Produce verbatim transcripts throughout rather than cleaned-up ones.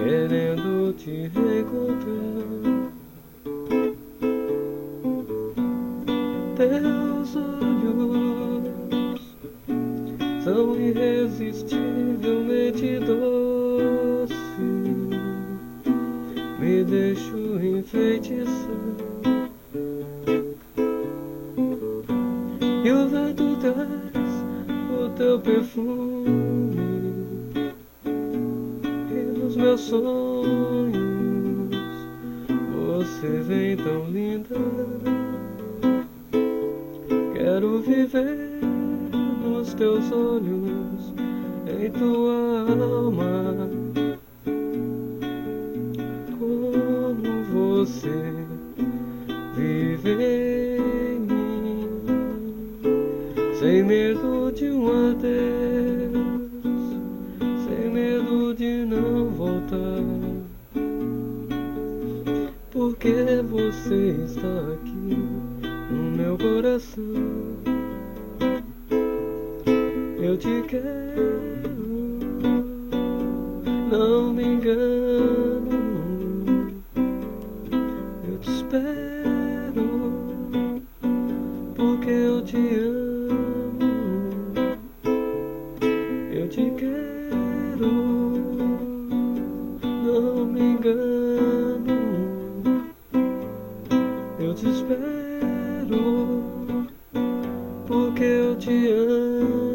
querendo te reencontrar. Teus olhos são irresistivelmente doces, me deixo enfeitiçar. E o vento traz o teu perfume, e nos meus sonhos você vem tão linda. Quero viver nos teus olhos, em tua alma, como você vive em mim, sem medo de um adeus, sem medo de não voltar, porque você está aqui no meu coração. Eu te quero, não me engano. Eu te espero, porque eu te amo. Eu te quero, não me engano. Eu te espero, porque eu te amo.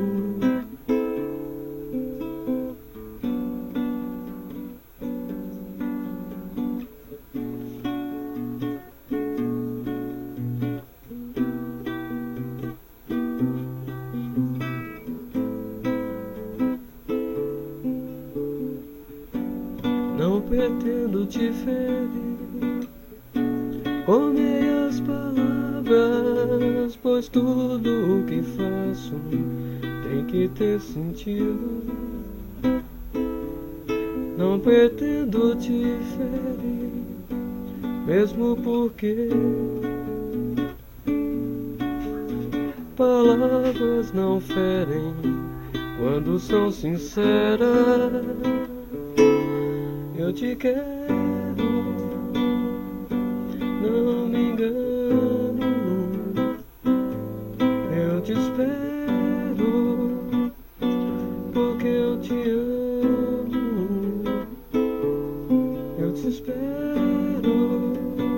Não pretendo te ferir com meias palavras, pois tudo o que faço tem que ter sentido. Não pretendo te ferir, mesmo porque palavras não ferem quando são sinceras. Eu te quero, não me engano. Eu te espero, porque eu te amo. Eu te espero,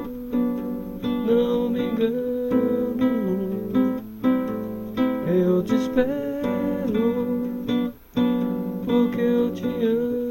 não me engano. Eu te espero, porque eu te amo.